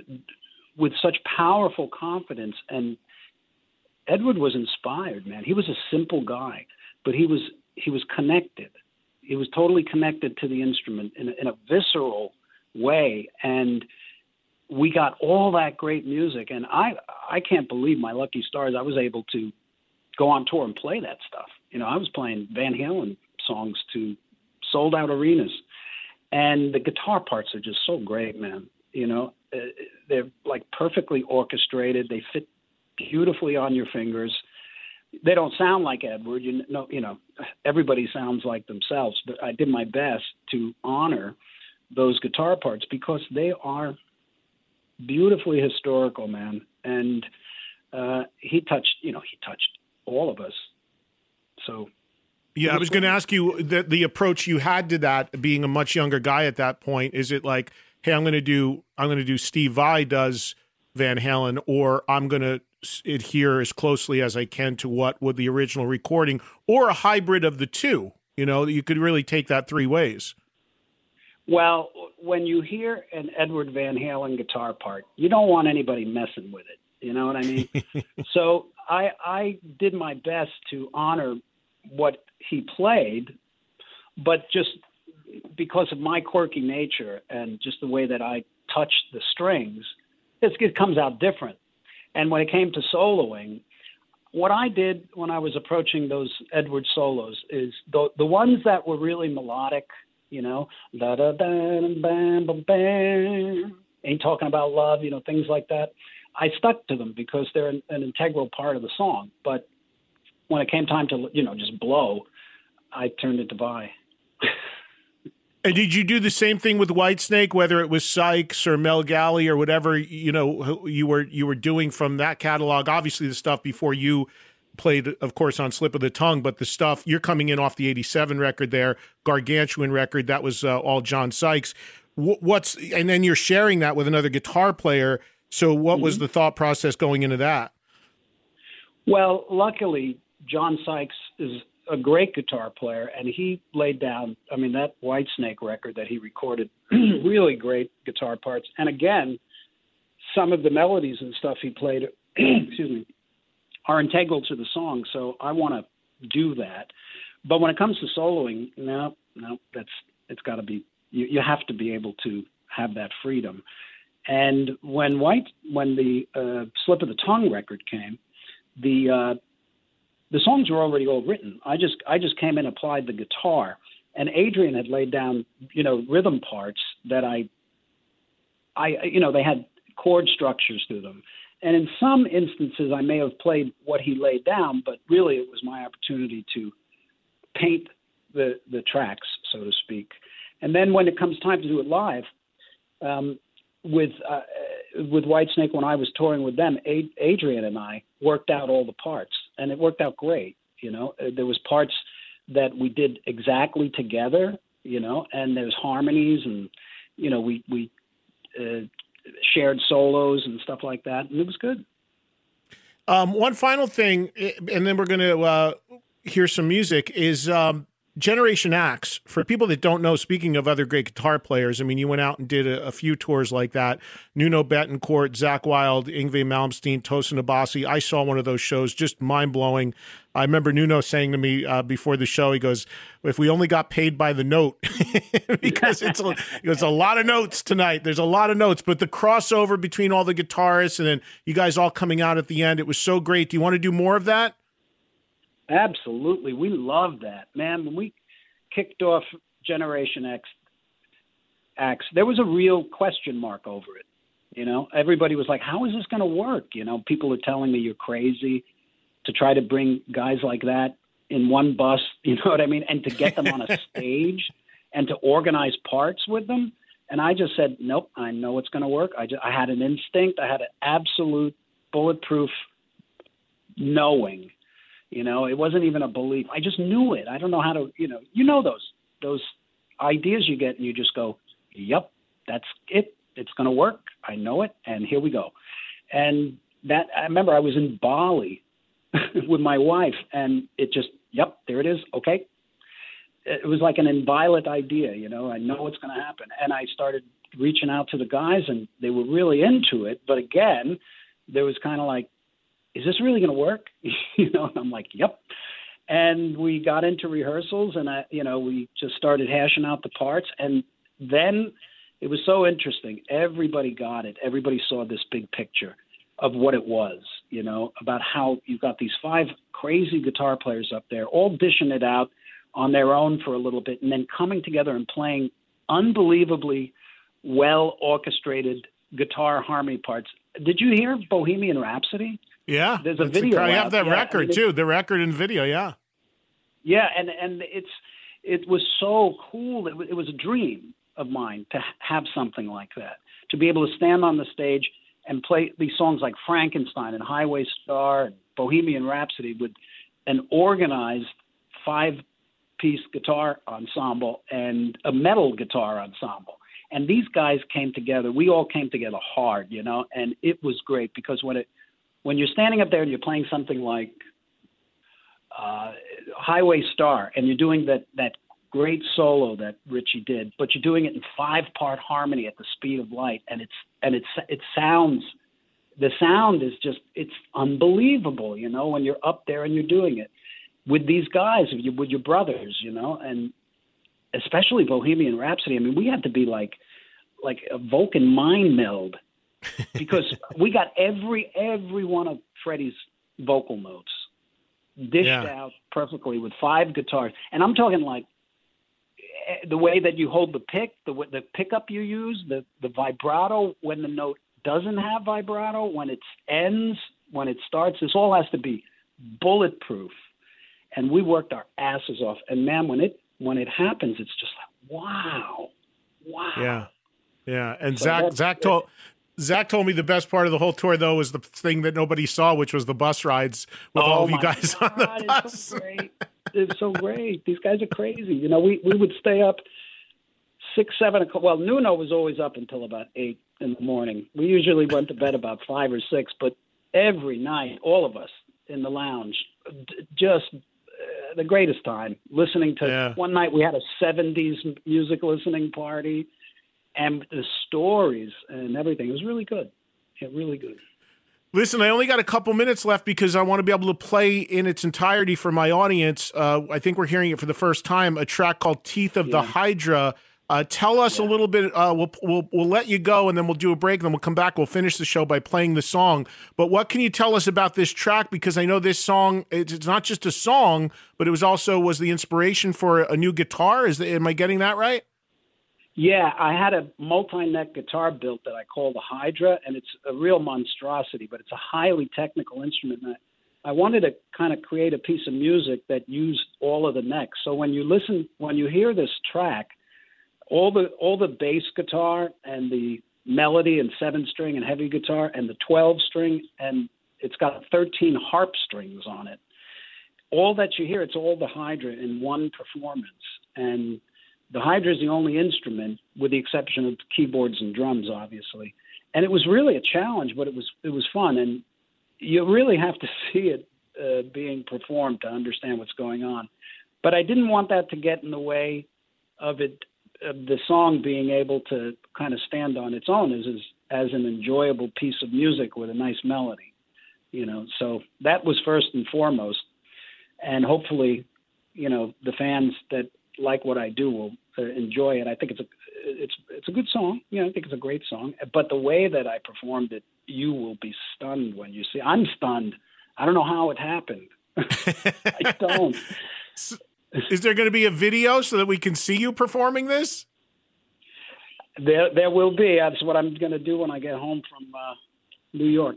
with such powerful confidence. And Edward was inspired, man. He was a simple guy, but he was connected. He was totally connected to the instrument in a visceral way. And we got all that great music. And I can't believe my lucky stars. I was able to go on tour and play that stuff. You know, I was playing Van Halen songs to sold out arenas. And the guitar parts are just so great, man. You know, they're like perfectly orchestrated. They fit beautifully on your fingers. They don't sound like Edward. You know, everybody sounds like themselves, but I did my best to honor those guitar parts because they are beautifully historical, man. And he touched all of us. So. Yeah, I was going to ask you the approach you had to that, being a much younger guy at that point. Is it like, hey, I'm going to do Steve Vai does Van Halen, or I'm going to adhere as closely as I can to what with the original recording, or a hybrid of the two? You know, you could really take that three ways. Well, when you hear an Edward Van Halen guitar part, you don't want anybody messing with it. You know what I mean? So I did my best to honor what he played, but just because of my quirky nature and just the way that I touched the strings, it comes out different. And when it came to soloing, what I did when I was approaching those Edward solos is the ones that were really melodic, you know, da da da bam bam bam, ain't talking about love, you know, things like that. I stuck to them because they're an integral part of the song. But when it came time to, just blow, I turned it to Vi. And did you do the same thing with Whitesnake, whether it was Sykes or Mel Galley or whatever, you were doing from that catalog? Obviously the stuff before you played, of course, on Slip of the Tongue, but the stuff, you're coming in off the 87 record there, Gargantuan record, that was all John Sykes. And then you're sharing that with another guitar player. So what was the thought process going into that? Well, luckily, John Sykes is a great guitar player, and he laid down, that Whitesnake record that he recorded, really great guitar parts. And again, some of the melodies and stuff he played, excuse me, are integral to the song. So I want to do that. But when it comes to soloing, no, it's got to be, you have to be able to have that freedom. And when the Slip of the Tongue record came, the songs were already all written. I just came in, applied the guitar, and Adrian had laid down, rhythm parts that they had chord structures to them. And in some instances, I may have played what he laid down, but really it was my opportunity to paint the tracks, so to speak. And then when it comes time to do it live, with Whitesnake, when I was touring with them, Adrian and I worked out all the parts, and it worked out great. There was parts that we did exactly together, and there's harmonies, and we shared solos and stuff like that, and it was good. One final thing, and then we're going to hear some music, is Generation Axe. For people that don't know, speaking of other great guitar players, you went out and did a few tours like that. Nuno Bettencourt, Zakk Wylde, Yngwie Malmsteen, Tosin Abasi. I saw one of those shows, just mind-blowing. I remember Nuno saying to me before the show, he goes, if we only got paid by the note, because it's a lot of notes tonight. There's a lot of notes, but the crossover between all the guitarists and then you guys all coming out at the end, it was so great. Do you want to do more of that? Absolutely. We love that, man. When we kicked off Generation X, there was a real question mark over it. Everybody was like, how is this going to work? People are telling me you're crazy to try to bring guys like that in one bus, you know what I mean? And to get them on a stage and to organize parts with them. And I just said, nope, I know it's going to work. I had an instinct. I had an absolute bulletproof knowing. It wasn't even a belief. I just knew it. I don't know how to, those ideas you get and you just go, yep, that's it. It's going to work. I know it. And here we go. And I remember I was in Bali with my wife and it just, yep, there it is. Okay. It was like an inviolate idea, I know it's going to happen. And I started reaching out to the guys and they were really into it. But again, there was kind of like, is this really going to work? And I'm like, yep. And we got into rehearsals and, we just started hashing out the parts. And then it was so interesting. Everybody got it. Everybody saw this big picture of what it was, about how you've got these 5 crazy guitar players up there, all dishing it out on their own for a little bit and then coming together and playing unbelievably well orchestrated guitar harmony parts. Did you hear Bohemian Rhapsody? Yeah, there's a video. I have that record too. The record and video, yeah. Yeah, and it was so cool. It was a dream of mine to have something like that, to be able to stand on the stage and play these songs like Frankenstein and Highway Star and Bohemian Rhapsody with an organized 5-piece guitar ensemble and a metal guitar ensemble. And these guys came together. We all came together hard, and it was great because when you're standing up there and you're playing something like Highway Star and you're doing that great solo that Richie did, but you're doing it in 5-part harmony at the speed of light, and it sounds, the sound is just, it's unbelievable, when you're up there and you're doing it with these guys, with your brothers, and especially Bohemian Rhapsody. We had to be like a Vulcan mind meld. Because we got every one of Freddie's vocal notes dished out perfectly with 5 guitars. And I'm talking like the way that you hold the pick, the pickup you use, the vibrato when the note doesn't have vibrato, when it ends, when it starts, this all has to be bulletproof. And we worked our asses off. And man, when it happens, it's just like, wow. Yeah. And So Zach told me the best part of the whole tour, though, was the thing that nobody saw, which was the bus rides with all of you guys on the bus. It's so great. It's so great. These guys are crazy. You know, we would stay up 6, 7 o'clock. Well, Nuno was always up until about 8 in the morning. We usually went to bed about 5 or 6, but every night, all of us in the lounge, just the greatest time listening to. Yeah. One night we had a 70s music listening party, and the stories and everything. It was really good. Yeah, really good. Listen, I only got a couple minutes left because I want to be able to play in its entirety for my audience. I think we're hearing it for the first time, a track called Teeth of the Hydra. Tell us a little bit. We'll let you go, and then we'll do a break, and then we'll come back. We'll finish the show by playing the song. But what can you tell us about this track? Because I know this song, it's not just a song, but it was the inspiration for a new guitar. Am I getting that right? Yeah, I had a multi-neck guitar built that I call the Hydra, and it's a real monstrosity, but it's a highly technical instrument. And I wanted to kind of create a piece of music that used all of the necks. So when you hear this track, all the bass guitar and the melody and 7-string and heavy guitar and the 12-string, and it's got 13 harp strings on it. All that you hear, it's all the Hydra in one performance. And the Hydra is the only instrument, with the exception of keyboards and drums, obviously. And it was really a challenge, but it was fun. And you really have to see it being performed to understand what's going on. But I didn't want that to get in the way of the song being able to kind of stand on its own as an enjoyable piece of music with a nice melody, you know. So that was first and foremost. And hopefully, the fans that like what I do will enjoy it. I think it's a good song. I think it's a great song. But the way that I performed it, you will be stunned when you see. I'm stunned. I don't know how it happened. I don't. Is there going to be a video so that we can see you performing this? There will be. That's what I'm going to do when I get home from New York.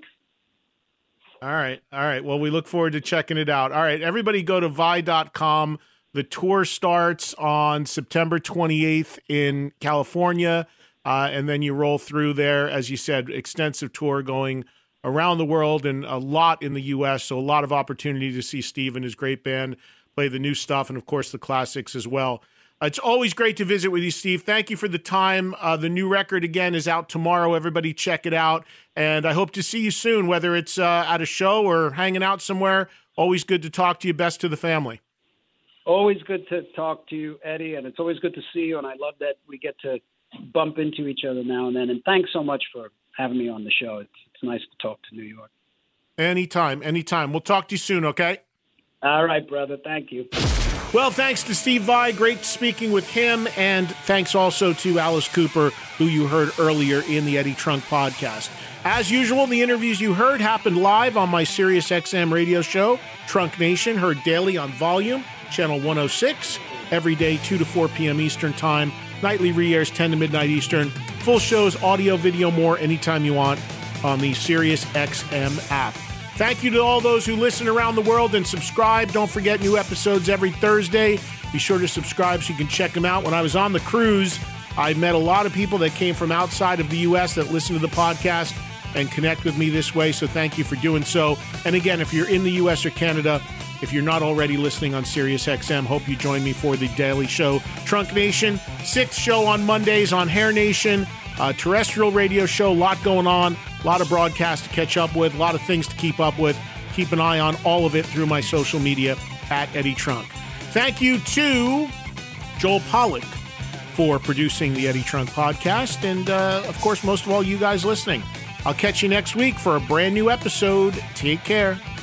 All right. Well, we look forward to checking it out. All right, everybody go to vi.com. The tour starts on September 28th in California, and then you roll through there. As you said, extensive tour going around the world and a lot in the U.S., so a lot of opportunity to see Steve and his great band play the new stuff and, of course, the classics as well. It's always great to visit with you, Steve. Thank you for the time. The new record, again, is out tomorrow. Everybody check it out, and I hope to see you soon, whether it's at a show or hanging out somewhere. Always good to talk to you. Best to the family. Always good to talk to you, Eddie, and it's always good to see you, and I love that we get to bump into each other now and then. And thanks so much for having me on the show. It's nice to talk to New York. Anytime. We'll talk to you soon, okay? All right, brother. Thank you. Well, thanks to Steve Vai. Great speaking with him. And thanks also to Alice Cooper, who you heard earlier in the Eddie Trunk podcast. As usual, the interviews you heard happened live on my SiriusXM radio show, Trunk Nation, heard daily on Volume, Channel 106, every day 2 to 4 p.m. Eastern Time. Nightly re-airs 10 to midnight Eastern. Full shows, audio, video, more anytime you want on the SiriusXM app. Thank you to all those who listen around the world and subscribe. Don't forget, new episodes every Thursday. Be sure to subscribe so you can check them out. When I was on the cruise, I met a lot of people that came from outside of the U.S. that listen to the podcast and connect with me this way, so thank you for doing so. And again, if you're in the U.S. or Canada, if you're not already listening on SiriusXM, hope you join me for the daily show, Trunk Nation. 6th show on Mondays on Hair Nation. Terrestrial radio show, a lot going on, a lot of broadcasts to catch up with, a lot of things to keep up with. Keep an eye on all of it through my social media at Eddie Trunk. Thank you to Joel Pollack for producing the Eddie Trunk podcast, and of course, most of all, you guys listening. I'll catch you next week for a brand new episode. Take care.